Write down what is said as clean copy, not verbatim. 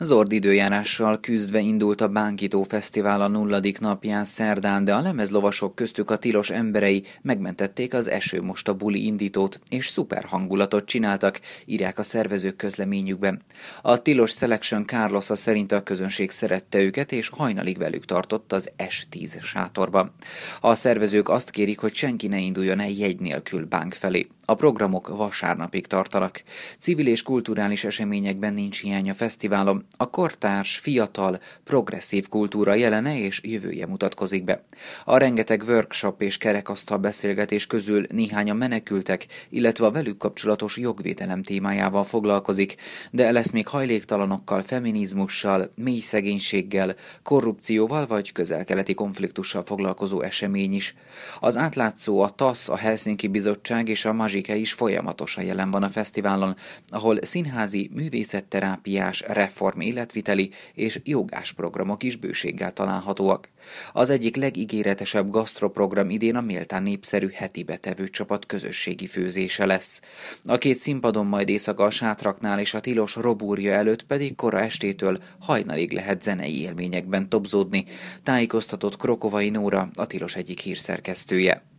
Zord időjárással küzdve indult a Bánkító Fesztivál a 0. napján szerdán, de a lemezlovasok, köztük a tilos emberei megmentették az esőmosta buli indítót, és szuper hangulatot csináltak, írják a szervezők közleményükben. A tilos Selection Carlosa szerint a közönség szerette őket, és hajnalig velük tartott az S10 sátorba. A szervezők azt kérik, hogy senki ne induljon el jegy nélkül Bánk felé. A programok vasárnapig tartanak. Civil és kulturális eseményekben nincs hiány a fesztiválon. A kortárs, fiatal, progresszív kultúra jelene és jövője mutatkozik be. A rengeteg workshop és kerekasztal beszélgetés közül néhány a menekültek, illetve a velük kapcsolatos jogvédelem témájával foglalkozik, de lesz még hajléktalanokkal, feminizmussal, mély szegénységgel, korrupcióval vagy közel-keleti konfliktussal foglalkozó esemény is. Az átlátszó, a TASZ, a Helsinki Bizottság és a Mazsike is folyamatosan jelen van a fesztiválon, ahol színházi, művészetterápiás, reform életviteli és jogás programok is bőséggel találhatóak. Az egyik legígéretesebb gasztroprogram idén a méltán népszerű heti betevő csapat közösségi főzése lesz. A két színpadon majd éjszaka a sátraknál és a tilos robúrja előtt pedig kora estétől hajnalig lehet zenei élményekben tobzódni, tájékoztatott Krokovai Nóra, a tilos egyik hírszerkesztője.